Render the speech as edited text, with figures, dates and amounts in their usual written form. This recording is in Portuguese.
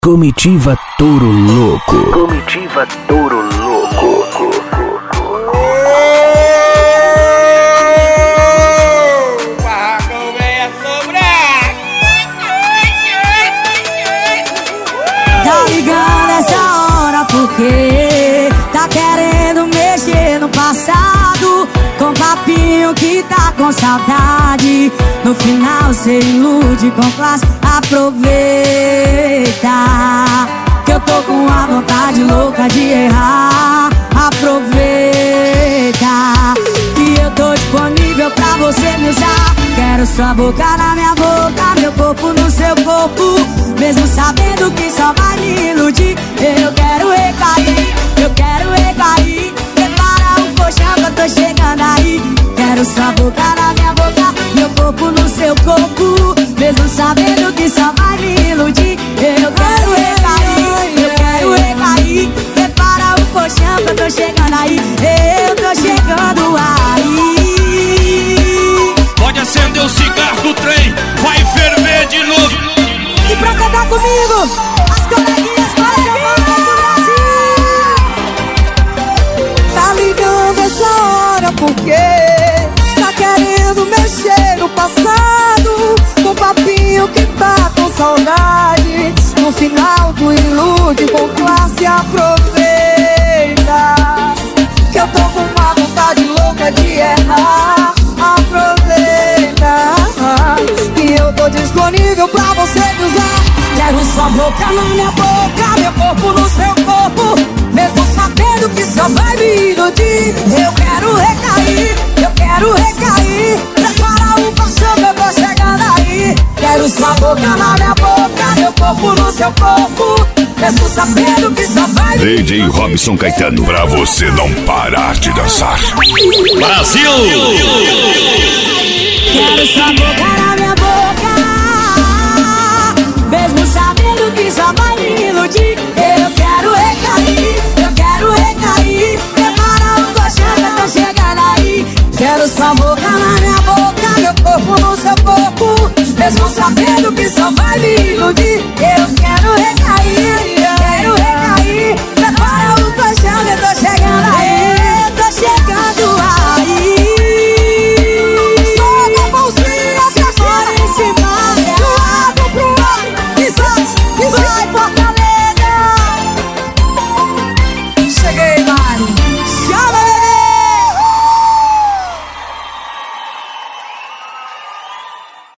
Comitiva Touro Louco. Comitiva Touro Louco. O barracão vem assombrar. Tá ligando essa hora porque tá querendo mexer no passado, com papinho que tá com saudade. No final cê ilude com classe. Aproveita que eu tô com a vontade louca de errar. Aproveita que eu tô disponível pra você me usar. Quero sua boca na minha boca, meu corpo no seu corpo, mesmo sabendo que só vai me iludir. Eu quero recair, eu quero recair. Prepara o colchão que eu tô chegando aí. Quero sua boca na minha boca, meu corpo no seu corpo, mesmo sabendo que só vai me iludir. Eu quero recair, eu quero recair. Prepara o colchão que eu tô chegando aí. Eu tô chegando aí. Pode acender o cigarro do trem, vai ferver de novo. E pra cantar comigo, as coleguinhas, coleguinhas do Brasil. Tá ligando essa hora porque tá querendo mexer no passado, com papinho que tá com saudade. No final tu ilude com classe. Aproveita que eu tô com uma vontade louca de errar. Aproveita que eu tô disponível pra você me usar. Quero sua boca na minha boca, meu corpo no seu corpo, mesmo sabendo que só vai me iludir. Eu quero recair, eu quero recair. Prepara o colchão que eu tô chegando aí. Quero sua boca na minha boca, meu corpo no seu corpo, mesmo sabendo que só vai me iludir. DJ Robson Caetano, pra você não parar de dançar. Brasil! Quero sua boca na minha boca, mesmo sabendo que só vai me iludir. Eu quero recair, eu quero recair. Prepara o colchão que eu tô chegando aí. Quero sua boca na minha boca, meu corpo no seu corpo, mesmo sabendo que só vai me iludir. Eu quero